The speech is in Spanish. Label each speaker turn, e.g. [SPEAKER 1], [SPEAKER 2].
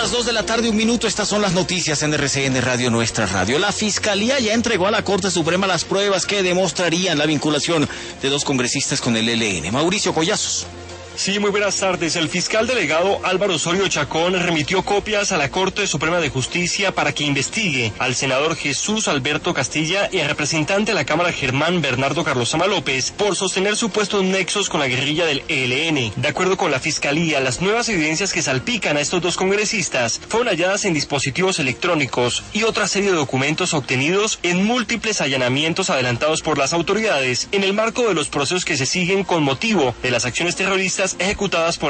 [SPEAKER 1] las 2 de la tarde, 1 minuto. Estas son las noticias en RCN Radio, nuestra radio. La Fiscalía ya entregó a la Corte Suprema las pruebas que demostrarían la vinculación de 2 congresistas con el ELN. Mauricio Collazos.
[SPEAKER 2] Sí, muy buenas tardes. El fiscal delegado Álvaro Osorio Chacón remitió copias a la Corte Suprema de Justicia para que investigue al senador Jesús Alberto Castilla y al representante de la Cámara Germán Bernardo Carlosama López por sostener supuestos nexos con la guerrilla del ELN. De acuerdo con la Fiscalía, las nuevas evidencias que salpican a estos 2 congresistas fueron halladas en dispositivos electrónicos y otra serie de documentos obtenidos en múltiples allanamientos adelantados por las autoridades en el marco de los procesos que se siguen con motivo de las acciones terroristas ejecutadas por